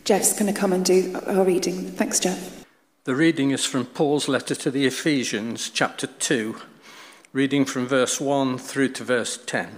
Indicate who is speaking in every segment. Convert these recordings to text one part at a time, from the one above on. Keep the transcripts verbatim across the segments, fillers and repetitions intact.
Speaker 1: Jeff's going to come and do our reading. Thanks, Jeff.
Speaker 2: The reading is from Paul's letter to the Ephesians, chapter two, reading from verse one through to verse ten.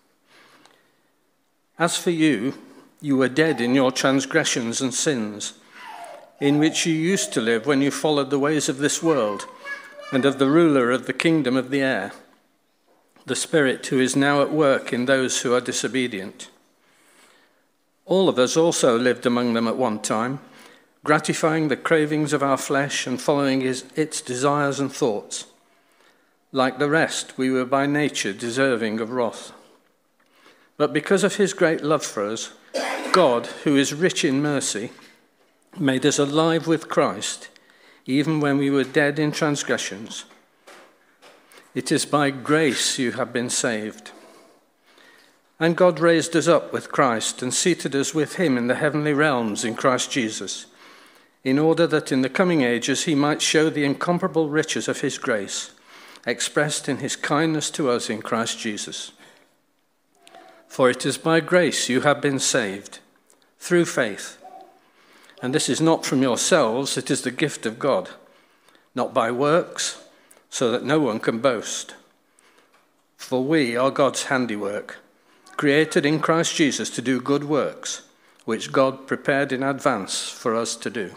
Speaker 2: As for you, you were dead in your transgressions and sins, in which you used to live when you followed the ways of this world and of the ruler of the kingdom of the air, the Spirit who is now at work in those who are disobedient. All of us also lived among them at one time, gratifying the cravings of our flesh and following his, its desires and thoughts. Like the rest, we were by nature deserving of wrath. But because of his great love for us, God, who is rich in mercy, made us alive with Christ, even when we were dead in transgressions. It is by grace you have been saved. And God raised us up with Christ and seated us with him in the heavenly realms in Christ Jesus, in order that in the coming ages he might show the incomparable riches of his grace, expressed in his kindness to us in Christ Jesus. For it is by grace you have been saved, through faith. And this is not from yourselves, it is the gift of God, not by works, so that no one can boast. For we are God's handiwork, created in Christ Jesus to do good works, which God prepared in advance for us to do.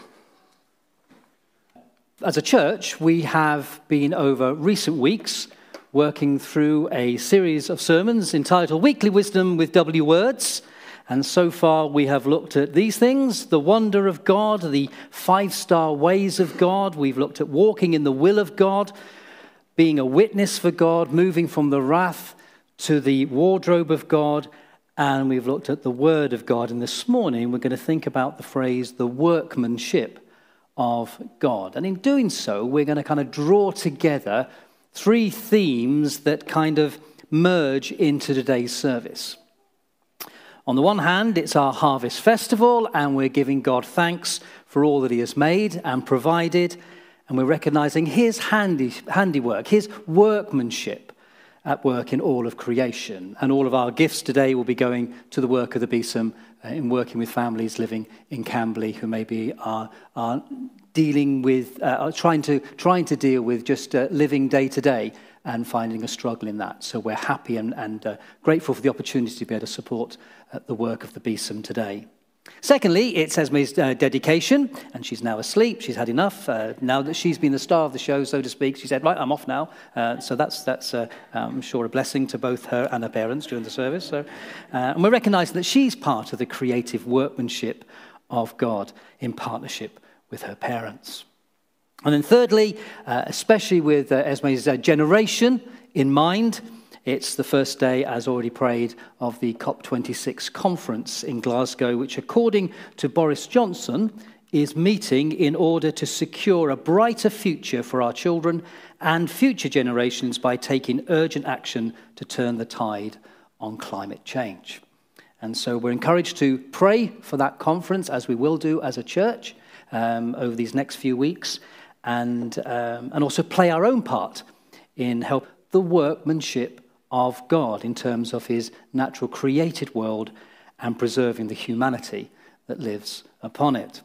Speaker 3: As a church, we have been over recent weeks working through a series of sermons entitled Weekly Wisdom with W Words. And so far we have looked at these things: the wonder of God, the five-star ways of God. We've looked at walking in the will of God, being a witness for God, moving from the wrath to the wardrobe of God, and we've looked at the word of God. And this morning we're going to think about the phrase, the workmanship of God. And in doing so, we're going to kind of draw together three themes that kind of merge into today's service. On the one hand, it's our harvest festival, and we're giving God thanks for all that he has made and provided, and we're recognizing his handy, handiwork, his workmanship at work in all of creation. And all of our gifts today will be going to the work of the Besom uh, in working with families living in Camberley who maybe are, are dealing with, uh, are trying to trying to deal with just uh, living day to day and finding a struggle in that. So we're happy and, and uh, grateful for the opportunity to be able to support uh, the work of the Besom today. Secondly, it's Esme's uh, dedication, and she's now asleep. She's had enough. Uh, now that she's been the star of the show, so to speak, she said, right, I'm off now. Uh, so that's, that's uh, I'm sure, a blessing to both her and her parents during the service. So, uh, and we're recognizing that she's part of the creative workmanship of God in partnership with her parents. And then thirdly, uh, especially with uh, Esme's uh, generation in mind, it's the first day, as already prayed, of the COP twenty-six conference in Glasgow, which, according to Boris Johnson, is meeting in order to secure a brighter future for our children and future generations by taking urgent action to turn the tide on climate change. And so we're encouraged to pray for that conference, as we will do as a church um, over these next few weeks, and, um, and also play our own part in help the workmanship of God in terms of his natural created world and preserving the humanity that lives upon it.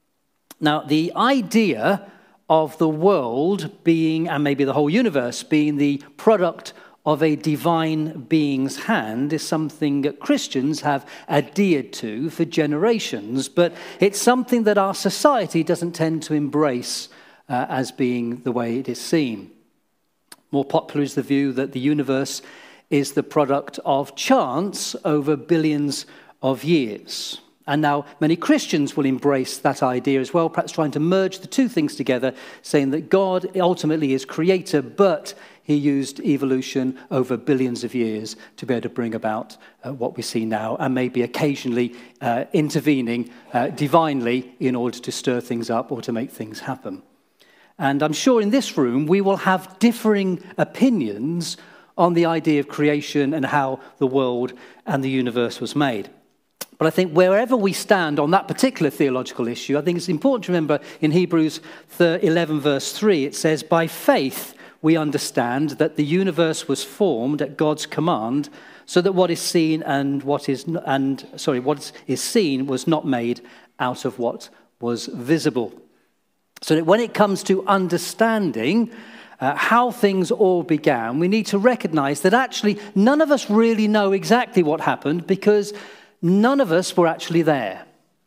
Speaker 3: Now, the idea of the world being, and maybe the whole universe being, the product of a divine being's hand is something that Christians have adhered to for generations, but it's something that our society doesn't tend to embrace uh, as being the way it is seen. More popular is the view that the universe is the product of chance over billions of years. And now many Christians will embrace that idea as well, perhaps trying to merge the two things together, saying that God ultimately is creator, but he used evolution over billions of years to be able to bring about uh, what we see now, and maybe occasionally uh, intervening uh, divinely in order to stir things up or to make things happen. And I'm sure in this room we will have differing opinions on the idea of creation and how the world and the universe was made. But I think wherever we stand on that particular theological issue, I think it's important to remember in Hebrews eleven verse three, it says, by faith we understand that the universe was formed at God's command, so that what is seen and what is and sorry, what is seen was not made out of what was visible. So that when it comes to understanding uh, how things all began, we need to recognize that actually none of us really know exactly what happened because none of us were actually there.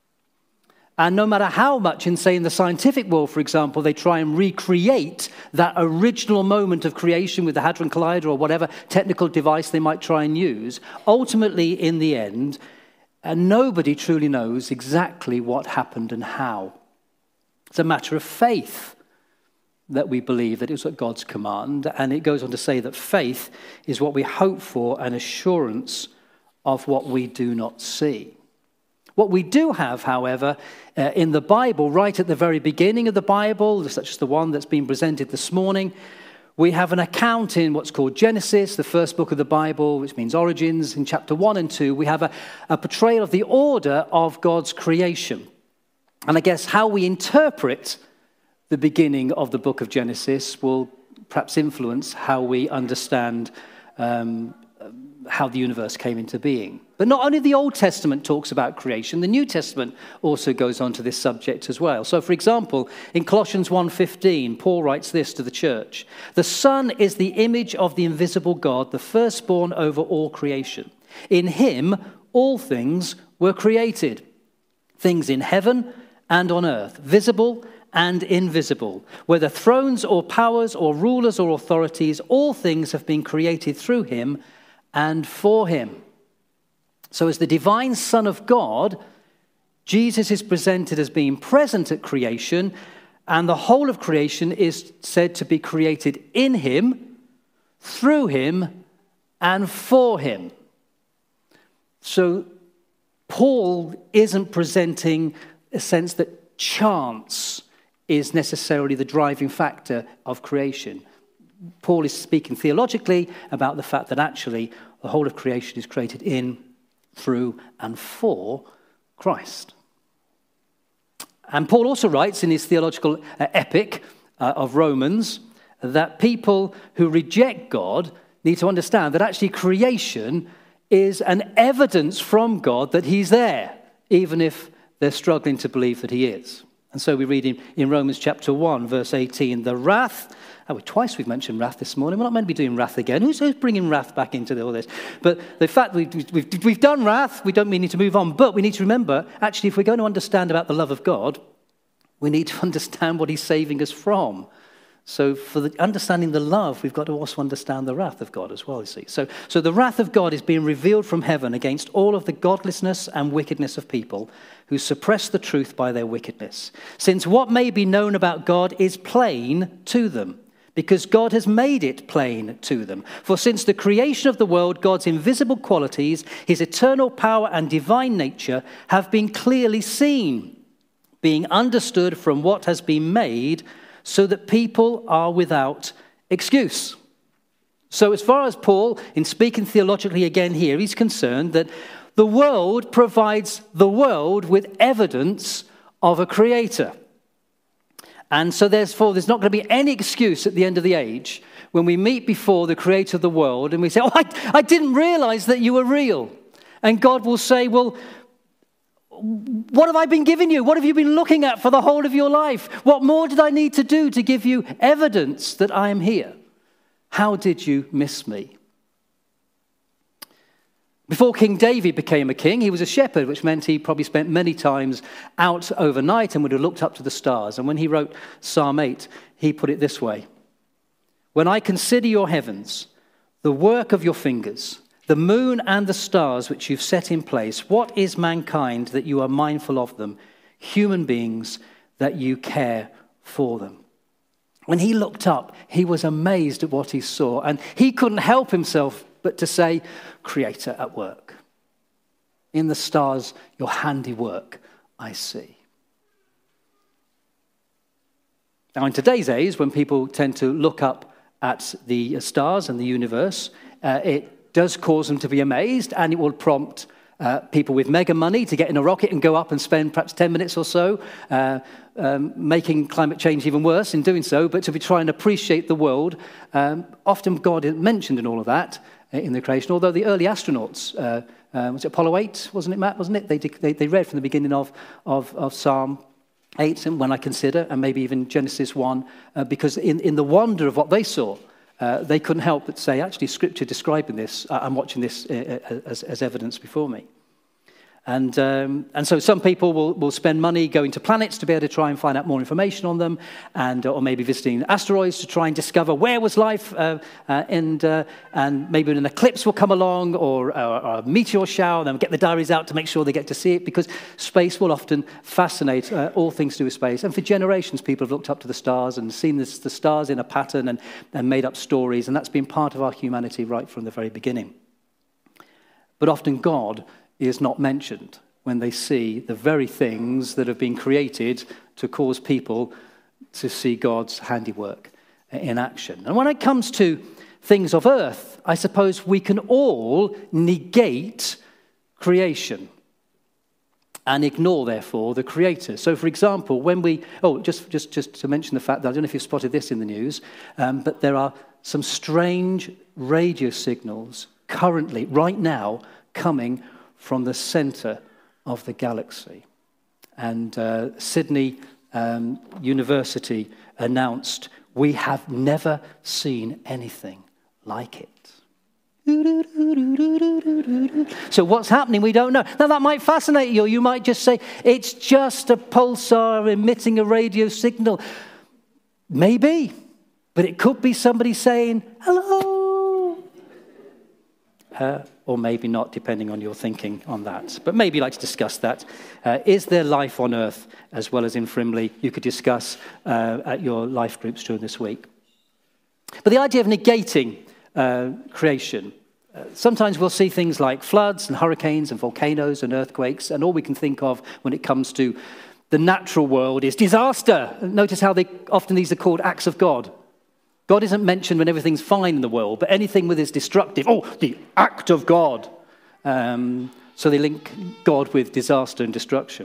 Speaker 3: And no matter how much, in, say, in the scientific world, for example, they try and recreate that original moment of creation with the Hadron Collider or whatever technical device they might try and use, ultimately, in the end, uh, nobody truly knows exactly what happened and how. It's a matter of faith that we believe that it was at God's command. And it goes on to say that faith is what we hope for, an assurance of what we do not see. What we do have, however, uh, in the Bible, right at the very beginning of the Bible, such as the one that's been presented this morning, we have an account in what's called Genesis, the first book of the Bible, which means origins. In chapter one and two, we have a, a portrayal of the order of God's creation. And I guess how we interpret the beginning of the book of Genesis will perhaps influence how we understand um, how the universe came into being. But not only the Old Testament talks about creation, the New Testament also goes on to this subject as well. So, for example, in Colossians one fifteen, Paul writes this to the church: "The Son is the image of the invisible God, the firstborn over all creation. In him all things were created, things in heaven and on earth, visible and invisible, whether thrones or powers or rulers or authorities, all things have been created through him and for him." So as the divine Son of God, Jesus is presented as being present at creation, and the whole of creation is said to be created in him, through him, and for him. So Paul isn't presenting a sense that chance is necessarily the driving factor of creation. Paul is speaking theologically about the fact that actually the whole of creation is created in, through, and for Christ. And Paul also writes in his theological uh, epic uh, of Romans that people who reject God need to understand that actually creation is an evidence from God that he's there, even if they're struggling to believe that he is. And so we read in, in Romans chapter one, verse eighteen, the wrath, oh, twice we've mentioned wrath this morning. We're not meant to be doing wrath again. Who's, who's bringing wrath back into all this? But the fact we've, we've, we've done wrath, we don't mean need to move on. But we need to remember, actually, if we're going to understand about the love of God, we need to understand what he's saving us from. So for the, understanding the love, we've got to also understand the wrath of God as well, you see. So, so the wrath of God is being revealed from heaven against all of the godlessness and wickedness of people who suppress the truth by their wickedness. Since what may be known about God is plain to them, because God has made it plain to them. For since the creation of the world, God's invisible qualities, his eternal power and divine nature have been clearly seen, being understood from what has been made, so that people are without excuse. So as far as Paul, in speaking theologically again here, he's concerned that the world provides the world with evidence of a creator. And so therefore there's not going to be any excuse at the end of the age when we meet before the creator of the world and we say, oh, I, I didn't realize that you were real. And God will say, well, what have I been giving you? What have you been looking at for the whole of your life? What more did I need to do to give you evidence that I am here? How did you miss me? Before King David became a king, he was a shepherd, which meant he probably spent many times out overnight and would have looked up to the stars. And when he wrote Psalm eight, he put it this way: "When I consider your heavens, the work of your fingers, the moon and the stars which you've set in place, what is mankind that you are mindful of them, human beings that you care for them?" When he looked up, he was amazed at what he saw, and he couldn't help himself but to say, Creator at work. In the stars, your handiwork I see. Now, in today's age, when people tend to look up at the stars and the universe, uh, it does cause them to be amazed, and it will prompt uh, people with mega money to get in a rocket and go up and spend perhaps ten minutes or so, uh, um, making climate change even worse in doing so, but to be trying to appreciate the world. Um, often God isn't mentioned in all of that in the creation, although the early astronauts uh, Um, was it Apollo eight, wasn't it, Matt? Wasn't it? They, they, they read from the beginning of, of, of Psalm eight, and when I consider, and maybe even Genesis one, uh, because in, in the wonder of what they saw, uh, they couldn't help but say, actually, Scripture describing this, uh, I'm watching this uh, as, as evidence before me. And um, and so some people will, will spend money going to planets to be able to try and find out more information on them, and or maybe visiting asteroids to try and discover where was life, uh, uh, and uh, and maybe an eclipse will come along, or, or, or a meteor shower, and they'll get the diaries out to make sure they get to see it, because space will often fascinate uh, all things to do with space. And for generations, people have looked up to the stars and seen this, the stars in a pattern and, and made up stories, and that's been part of our humanity right from the very beginning. But often God is not mentioned when they see the very things that have been created to cause people to see God's handiwork in action. And when it comes to things of earth, I suppose we can all negate creation and ignore, therefore, the Creator. So, for example, when we... Oh, just, just, just to mention the fact that, I don't know if you've spotted this in the news, um, but there are some strange radio signals currently, right now, coming from the center of the galaxy. And uh, Sydney um, University announced, we have never seen anything like it. So what's happening? We don't know. Now that might fascinate you. You might just say, it's just a pulsar emitting a radio signal. Maybe, but it could be somebody saying, hello. Uh, or maybe not, depending on your thinking on that. But maybe you'd like to discuss that. Uh, is there life on earth as well as in Frimley? You could discuss uh, at your life groups during this week. But the idea of negating uh, creation, uh, sometimes we'll see things like floods and hurricanes and volcanoes and earthquakes, and all we can think of when it comes to the natural world is disaster. Notice how they often these are called acts of God. God isn't mentioned when everything's fine in the world, but anything with is destructive. Oh, the act of God. Um, so they link God with disaster and destruction.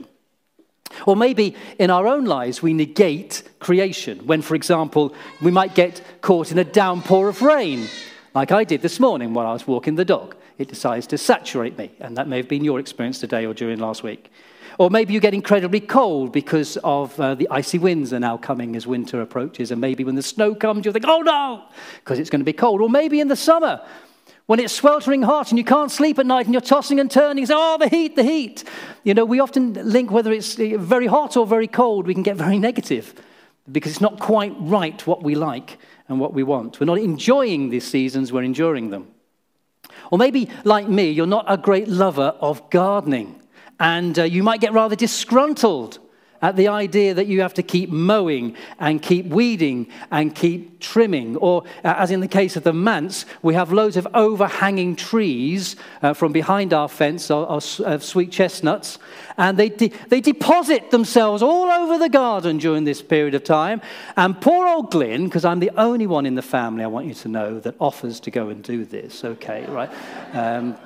Speaker 3: Or maybe in our own lives we negate creation. When, for example, we might get caught in a downpour of rain, like I did this morning while I was walking the dog. It decides to saturate me, and that may have been your experience today or during last week. Or maybe you get incredibly cold because of uh, the icy winds are now coming as winter approaches. And maybe when the snow comes, you'll think, oh no, because it's going to be cold. Or maybe in the summer, when it's sweltering hot and you can't sleep at night and you're tossing and turning, you say, oh, the heat, the heat. You know, we often link whether it's very hot or very cold, we can get very negative because it's not quite right what we like and what we want. We're not enjoying these seasons, we're enduring them. Or maybe, like me, you're not a great lover of gardening. And uh, you might get rather disgruntled at the idea that you have to keep mowing and keep weeding and keep trimming. Or, uh, as in the case of the manse, we have loads of overhanging trees uh, from behind our fence, our, our uh, sweet chestnuts, and they, de- they deposit themselves all over the garden during this period of time. And poor old Glyn, because I'm the only one in the family, I want you to know, that offers to go and do this. Okay, right? Um,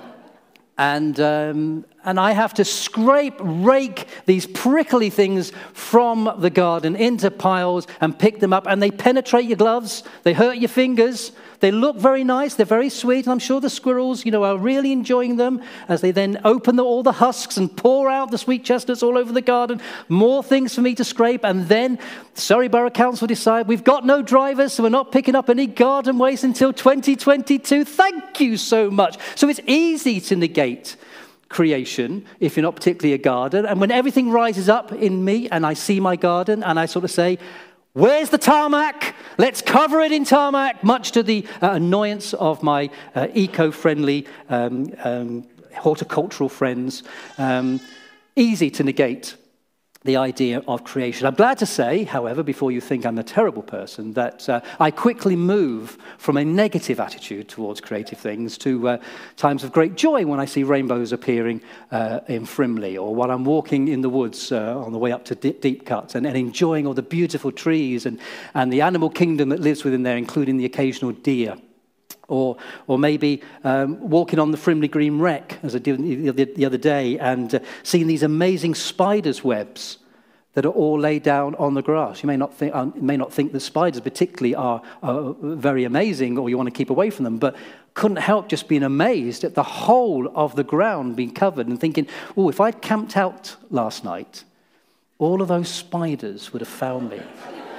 Speaker 3: And um, and I have to scrape, rake these prickly things from the garden into piles and pick them up. And they penetrate your gloves. They hurt your fingers. They look very nice. They're very sweet. And I'm sure the squirrels, you know, are really enjoying them as they then open the, all the husks and pour out the sweet chestnuts all over the garden. More things for me to scrape. And then Surrey Borough Council decide we've got no drivers, so we're not picking up any garden waste until twenty twenty-two. Thank you so much. So it's easy to negate creation if you're not particularly a gardener. And when everything rises up in me and I see my garden and I sort of say, where's the tarmac? Let's cover it in tarmac, much to the uh, annoyance of my uh, eco-friendly um, um, horticultural friends. Um, easy to negate the idea of creation. I'm glad to say, however, before you think I'm a terrible person, that uh, I quickly move from a negative attitude towards creative things to uh, times of great joy when I see rainbows appearing uh, in Frimley, or while I'm walking in the woods uh, on the way up to Deep, Deep Cut and, and enjoying all the beautiful trees and, and the animal kingdom that lives within there, including the occasional deer. Or or maybe um, walking on the Frimley Green Wreck, as I did the, the other day, and uh, seeing these amazing spiders' webs that are all laid down on the grass. You may not think, uh, may not think the spiders particularly are uh, very amazing, or you want to keep away from them, but couldn't help just being amazed at the whole of the ground being covered and thinking, oh, if I'd camped out last night, all of those spiders would have found me.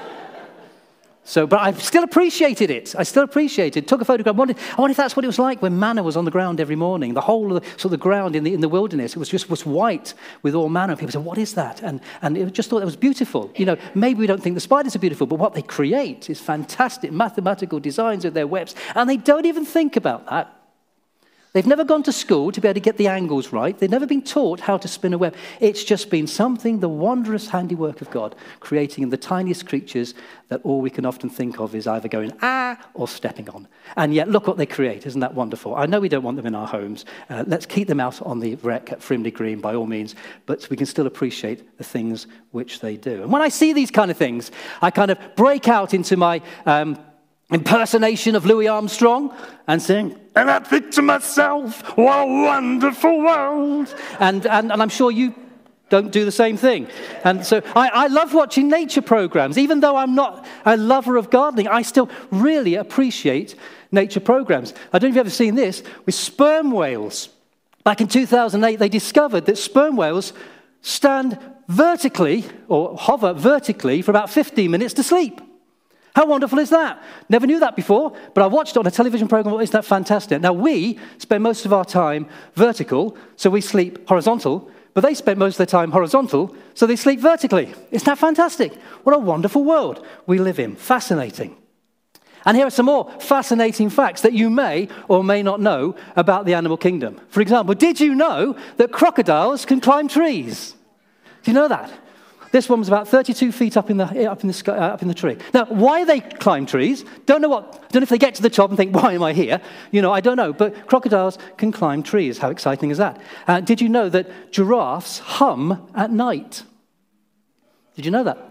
Speaker 3: So, but I still appreciated it. I still appreciated it. Took a photograph. I wondered, I wonder if that's what it was like when manna was on the ground every morning. The whole of the, sort of the ground in the, in the wilderness, it was just was white with all manna. And people said, what is that? And, and it just thought it was beautiful. You know, maybe we don't think the spiders are beautiful, but what they create is fantastic mathematical designs of their webs. And they don't even think about that. They've never gone to school to be able to get the angles right. They've never been taught how to spin a web. It's just been something, the wondrous handiwork of God, creating in the tiniest creatures that all we can often think of is either going, ah, or stepping on. And yet, look what they create. Isn't that wonderful? I know we don't want them in our homes. Uh, let's keep them out on the wreck at Frimley Green, by all means, but we can still appreciate the things which they do. And when I see these kind of things, I kind of break out into my Um, impersonation of Louis Armstrong and sing, and I think to myself, what a wonderful world. And, and, and I'm sure you don't do the same thing. And so I, I love watching nature programs. Even though I'm not a lover of gardening, I still really appreciate nature programs. I don't know if you've ever seen this with sperm whales. Back in two thousand eight, they discovered that sperm whales stand vertically or hover vertically for about fifteen minutes to sleep. How wonderful is that? Never knew that before, but I watched it on a television program. Isn't that fantastic? Now, we spend most of our time vertical, so we sleep horizontal, but they spend most of their time horizontal, so they sleep vertically. Isn't that fantastic? What a wonderful world we live in. Fascinating. And here are some more fascinating facts that you may or may not know about the animal kingdom. For example, did you know that crocodiles can climb trees? Do you know that? This one was about thirty-two feet up in the up in the sky, uh, up in the tree. Now, why they climb trees? Don't know what. Don't know if they get to the top and think, "Why am I here?" You know, I don't know. But crocodiles can climb trees. How exciting is that? Uh, did you know that giraffes hum at night? Did you know that?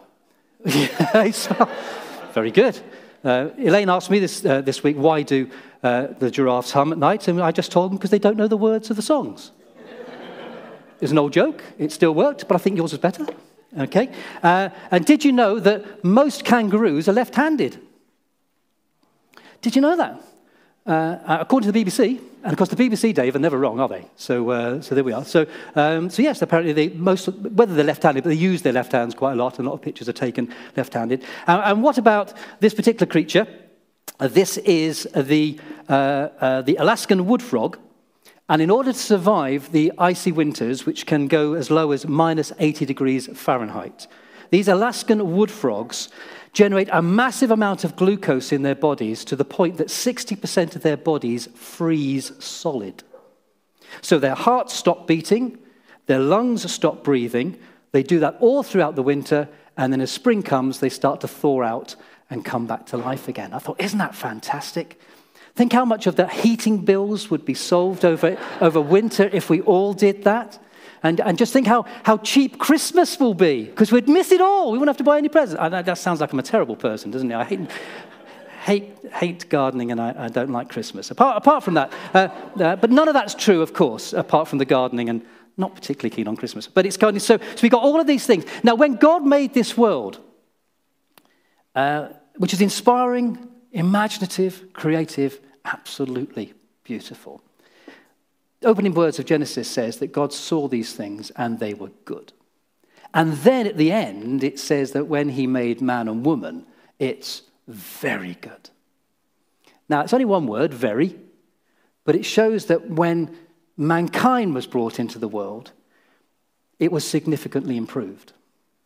Speaker 3: Yes. Very good. Uh, Elaine asked me this uh, this week, why do uh, the giraffes hum at night? And I just told them because they don't know the words of the songs. It's an old joke. It still worked, but I think yours is better. Okay. Uh, and did you know that most kangaroos are left-handed? Did you know that? Uh, according to the B B C, and of course the B B C, Dave, are never wrong, are they? So, uh, so there we are. So, um, so yes, apparently they most, whether they're left-handed, but they use their left hands quite a lot. And a lot of pictures are taken left-handed. Uh, and what about this particular creature? Uh, this is the uh, uh, the Alaskan wood frog. And in order to survive the icy winters, which can go as low as minus eighty degrees Fahrenheit, these Alaskan wood frogs generate a massive amount of glucose in their bodies to the point that sixty percent of their bodies freeze solid. So their hearts stop beating, their lungs stop breathing. They do that all throughout the winter, and then as spring comes, they start to thaw out and come back to life again. I thought, isn't that fantastic? Think how much of the heating bills would be solved over, over winter if we all did that. And, and just think how, how cheap Christmas will be, because we'd miss it all. We wouldn't have to buy any presents. I, that sounds like I'm a terrible person, doesn't it? I hate, hate, hate gardening, and I, I don't like Christmas. Apart, apart from that, uh, uh, but none of that's true, of course, apart from the gardening, and not particularly keen on Christmas. But it's kind of, so, so we got all of these things. Now, when God made this world, uh, which is inspiring, imaginative, creative, absolutely beautiful. The opening words of Genesis says that God saw these things and they were good. And then at the end, it says that when he made man and woman, it's very good. Now, it's only one word, very, but it shows that when mankind was brought into the world, it was significantly improved.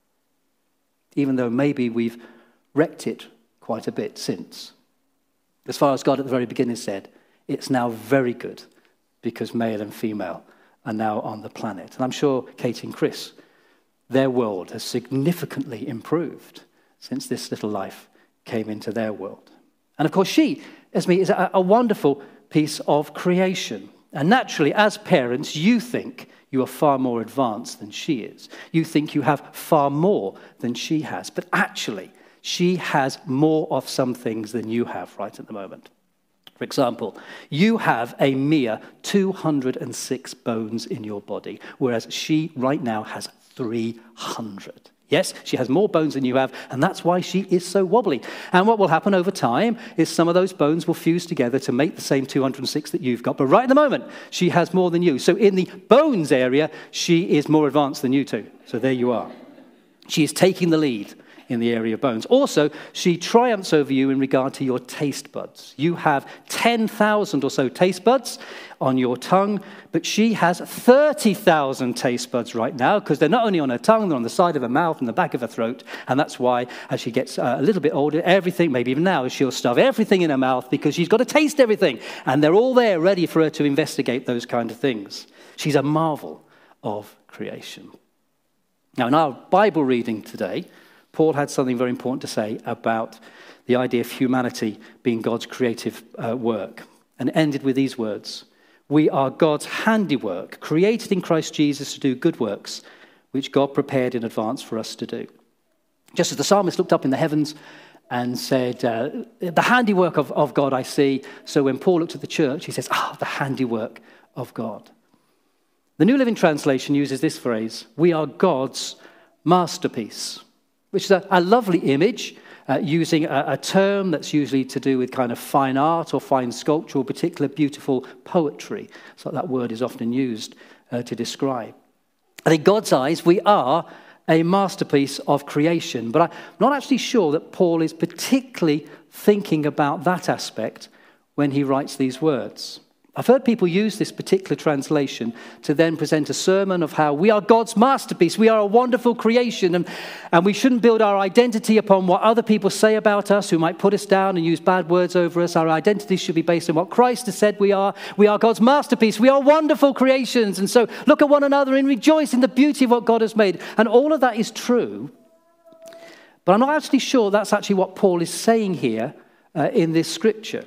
Speaker 3: Even though maybe we've wrecked it quite a bit since. As far as God at the very beginning said, it's now very good because male and female are now on the planet. And I'm sure Katie and Chris, their world has significantly improved since this little life came into their world. And of course, she, Esme, is a, a wonderful piece of creation. And naturally, as parents, you think you are far more advanced than she is. You think you have far more than she has. But actually, she has more of some things than you have right at the moment. For example, you have a mere two hundred six bones in your body, whereas she right now has three hundred. Yes, she has more bones than you have, and that's why she is so wobbly. And what will happen over time is some of those bones will fuse together to make the same two hundred six that you've got. But right at the moment, she has more than you. So in the bones area, she is more advanced than you two. So there you are. She is taking the lead in the area of bones. Also, she triumphs over you in regard to your taste buds. You have ten thousand or so taste buds on your tongue, but she has thirty thousand taste buds right now, because they're not only on her tongue, they're on the side of her mouth and the back of her throat, and that's why, as she gets uh, a little bit older, everything, maybe even now, she'll stuff everything in her mouth because she's got to taste everything, and they're all there ready for her to investigate those kind of things. She's a marvel of creation. Now, in our Bible reading today, Paul had something very important to say about the idea of humanity being God's creative uh, work, and ended with these words: we are God's handiwork, created in Christ Jesus to do good works, which God prepared in advance for us to do. Just as the psalmist looked up in the heavens and said, uh, the handiwork of, of God I see, so when Paul looked at the church, he says, ah, the handiwork of God. The New Living Translation uses this phrase: we are God's masterpiece, which is a, a lovely image, uh, using a, a term that's usually to do with kind of fine art or fine sculpture or particular beautiful poetry. So that word is often used uh, to describe. And in God's eyes, we are a masterpiece of creation. But I'm not actually sure that Paul is particularly thinking about that aspect when he writes these words. I've heard people use this particular translation to then present a sermon of how we are God's masterpiece, we are a wonderful creation, and, and we shouldn't build our identity upon what other people say about us who might put us down and use bad words over us. Our identity should be based on what Christ has said we are. We are God's masterpiece, we are wonderful creations, and so look at one another and rejoice in the beauty of what God has made. And all of that is true, but I'm not actually sure that's actually what Paul is saying here uh, in this scripture.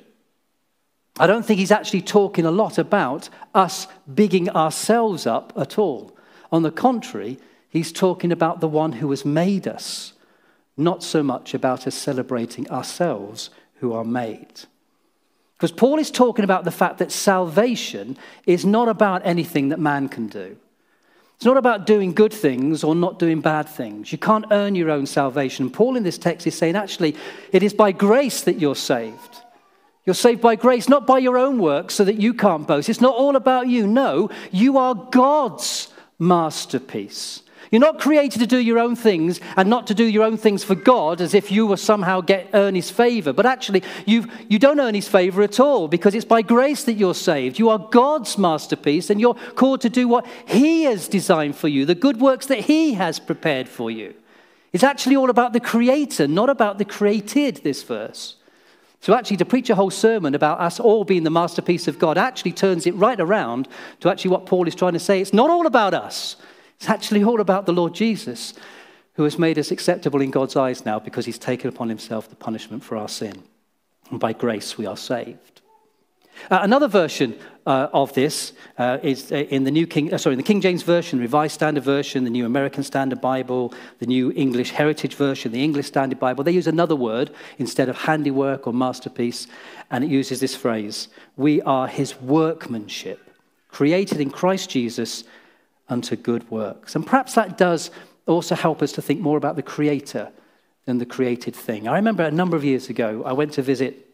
Speaker 3: I don't think he's actually talking a lot about us bigging ourselves up at all. On the contrary, he's talking about the one who has made us, not so much about us celebrating ourselves who are made. Because Paul is talking about the fact that salvation is not about anything that man can do. It's not about doing good things or not doing bad things. You can't earn your own salvation. Paul in this text is saying, actually, it is by grace that you're saved. You're saved by grace, not by your own works, so that you can't boast. It's not all about you. No, you are God's masterpiece. You're not created to do your own things and not to do your own things for God as if you will somehow get earn his favor. But actually, you you don't earn his favor at all, because it's by grace that you're saved. You are God's masterpiece, and you're called to do what he has designed for you, the good works that he has prepared for you. It's actually all about the creator, not about the created, this verse. So actually, to preach a whole sermon about us all being the masterpiece of God actually turns it right around to actually what Paul is trying to say. It's not all about us. It's actually all about the Lord Jesus, who has made us acceptable in God's eyes now because he's taken upon himself the punishment for our sin. And by grace we are saved. Uh, another version uh, of this uh, is in the New King, uh, sorry, in the King James Version, Revised Standard Version, the New American Standard Bible, the New English Heritage Version, the English Standard Bible. They use another word instead of handiwork or masterpiece, and it uses this phrase: we are his workmanship, created in Christ Jesus unto good works. And perhaps that does also help us to think more about the creator than the created thing. I remember a number of years ago, I went to visit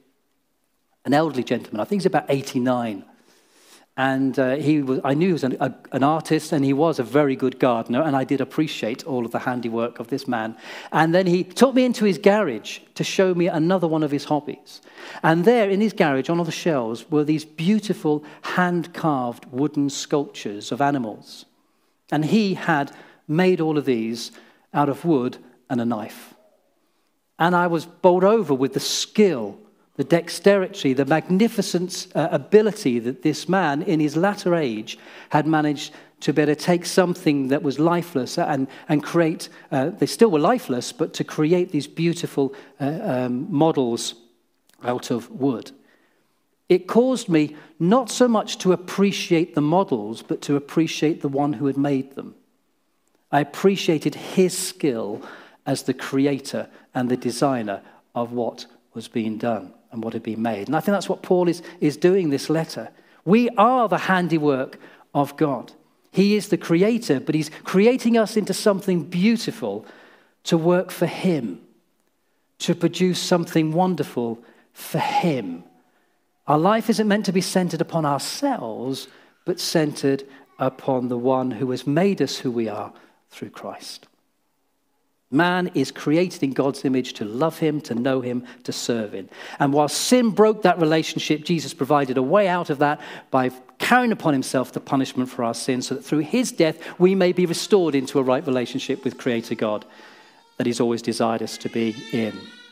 Speaker 3: an elderly gentleman. I think he's about eighty-nine. And uh, he was, I knew he was an, a, an artist, and he was a very good gardener, and I did appreciate all of the handiwork of this man. And then he took me into his garage to show me another one of his hobbies. And there in his garage, on all the shelves, were these beautiful hand-carved wooden sculptures of animals. And he had made all of these out of wood and a knife. And I was bowled over with the skill, the dexterity, the magnificent uh, ability that this man in his latter age had managed to better take something that was lifeless and, and create, uh, they still were lifeless, but to create these beautiful uh, um, models out of wood. It caused me not so much to appreciate the models, but to appreciate the one who had made them. I appreciated his skill as the creator and the designer of what was being done and what had been made. And I think that's what Paul is, is doing in this letter. We are the handiwork of God. He is the creator, but he's creating us into something beautiful to work for him, to produce something wonderful for him. Our life isn't meant to be centered upon ourselves, but centered upon the one who has made us who we are through Christ. Man is created in God's image to love him, to know him, to serve him. And while sin broke that relationship, Jesus provided a way out of that by carrying upon himself the punishment for our sins, so that through his death we may be restored into a right relationship with Creator God that he's always desired us to be in.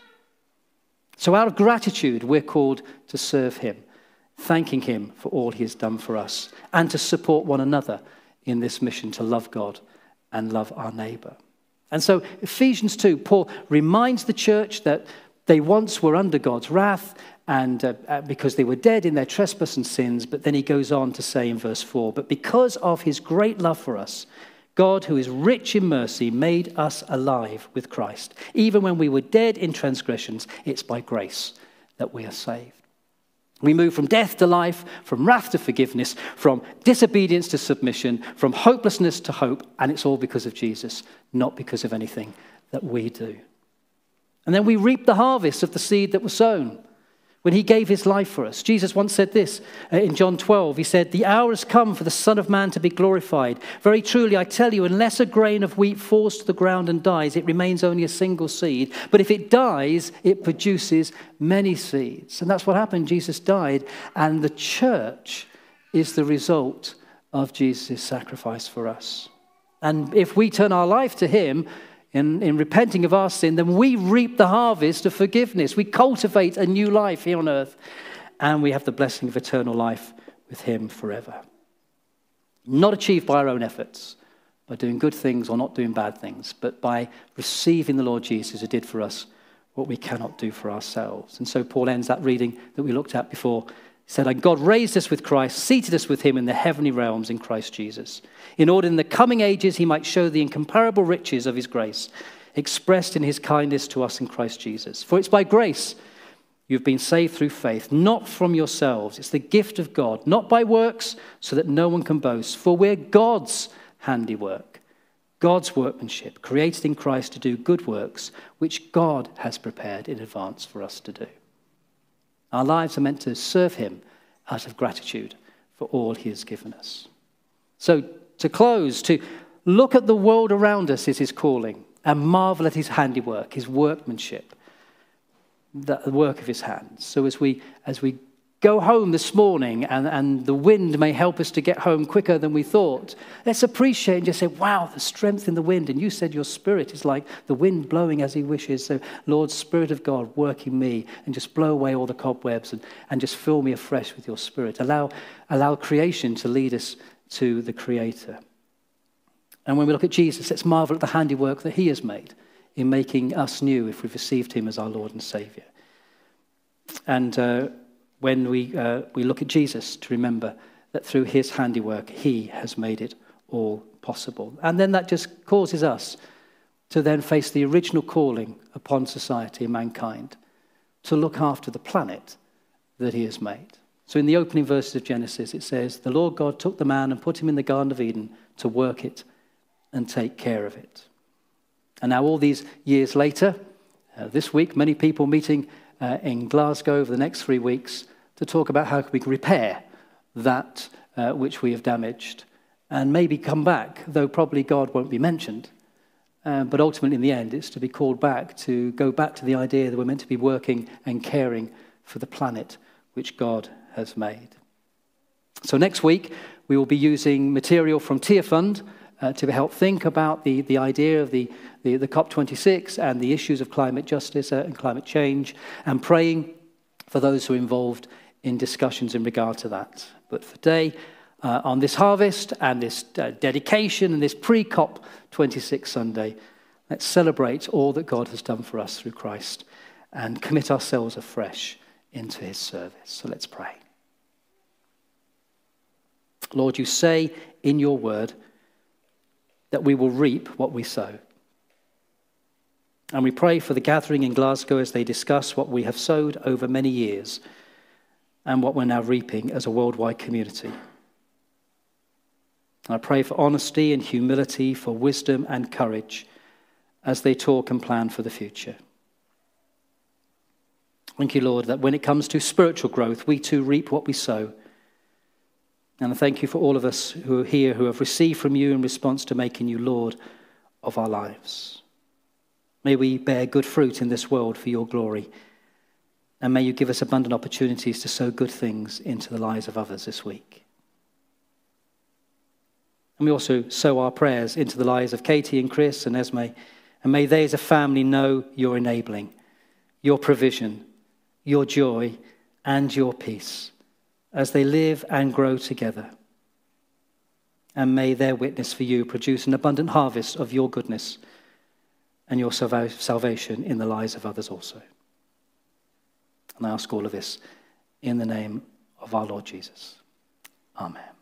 Speaker 3: So out of gratitude, we're called to serve him, thanking him for all he has done for us, and to support one another in this mission to love God and love our neighbor. And so Ephesians two, Paul reminds the church that they once were under God's wrath and uh, because they were dead in their trespass and sins. But then he goes on to say in verse four, but because of his great love for us, God, who is rich in mercy, made us alive with Christ. Even when we were dead in transgressions, it's by grace that we are saved. We move from death to life, from wrath to forgiveness, from disobedience to submission, from hopelessness to hope, and it's all because of Jesus, not because of anything that we do. And then we reap the harvest of the seed that was sown when he gave his life for us. Jesus once said this in John twelve. He said, the hour has come for the Son of Man to be glorified. Very truly, I tell you, unless a grain of wheat falls to the ground and dies, it remains only a single seed. But if it dies, it produces many seeds. And that's what happened. Jesus died, and the church is the result of Jesus' sacrifice for us. And if we turn our life to him, In, in repenting of our sin, then we reap the harvest of forgiveness. We cultivate a new life here on earth, and we have the blessing of eternal life with him forever. Not achieved by our own efforts, by doing good things or not doing bad things, but by receiving the Lord Jesus who did for us what we cannot do for ourselves. And so Paul ends that reading that we looked at before. He said, and God raised us with Christ, seated us with him in the heavenly realms in Christ Jesus, in order in the coming ages he might show the incomparable riches of his grace, expressed in his kindness to us in Christ Jesus. For it's by grace you've been saved through faith, not from yourselves. It's the gift of God, not by works, so that no one can boast. For we're God's handiwork, God's workmanship, created in Christ to do good works, which God has prepared in advance for us to do. Our lives are meant to serve him out of gratitude for all he has given us. So to close, to look at the world around us is his calling and marvel at his handiwork, his workmanship, the work of his hands. So as we as we go home this morning and, and the wind may help us to get home quicker than we thought, let's appreciate and just say, wow, the strength in the wind. And you said your spirit is like the wind blowing as he wishes. So Lord, Spirit of God, work in me and just blow away all the cobwebs and, and just fill me afresh with your spirit. Allow, allow creation to lead us to the Creator. And when we look at Jesus, let's marvel at the handiwork that he has made in making us new if we've received him as our Lord and Savior. And uh, when we uh, we look at Jesus, to remember that through his handiwork, he has made it all possible. And then that just causes us to then face the original calling upon society and mankind to look after the planet that he has made. So in the opening verses of Genesis, it says, the Lord God took the man and put him in the Garden of Eden to work it and take care of it. And now all these years later, uh, this week, many people meeting uh, in Glasgow over the next three weeks to talk about how we can repair that uh, which we have damaged and maybe come back, though probably God won't be mentioned. Uh, but ultimately, in the end, it's to be called back, to go back to the idea that we're meant to be working and caring for the planet which God has made. So next week, we will be using material from Tearfund uh, to help think about the, the idea of the, the, the COP twenty-six and the issues of climate justice uh, and climate change, and praying for those who are involved in discussions in regard to that. But for today, uh, on this harvest and this uh, dedication and this pre-COP twenty-six Sunday, let's celebrate all that God has done for us through Christ and commit ourselves afresh into his service. So let's pray. Lord, you say in your word that we will reap what we sow. And we pray for the gathering in Glasgow as they discuss what we have sowed over many years and what we're now reaping as a worldwide community. I pray for honesty and humility, for wisdom and courage, as they talk and plan for the future. Thank you, Lord, that when it comes to spiritual growth, we too reap what we sow. And I thank you for all of us who are here who have received from you in response to making you Lord of our lives. May we bear good fruit in this world for your glory. And may you give us abundant opportunities to sow good things into the lives of others this week. And we also sow our prayers into the lives of Katie and Chris and Esme. And may they as a family know your enabling, your provision, your joy, and your peace as they live and grow together. And may their witness for you produce an abundant harvest of your goodness and your salvation in the lives of others also. And I ask all of this in the name of our Lord Jesus. Amen.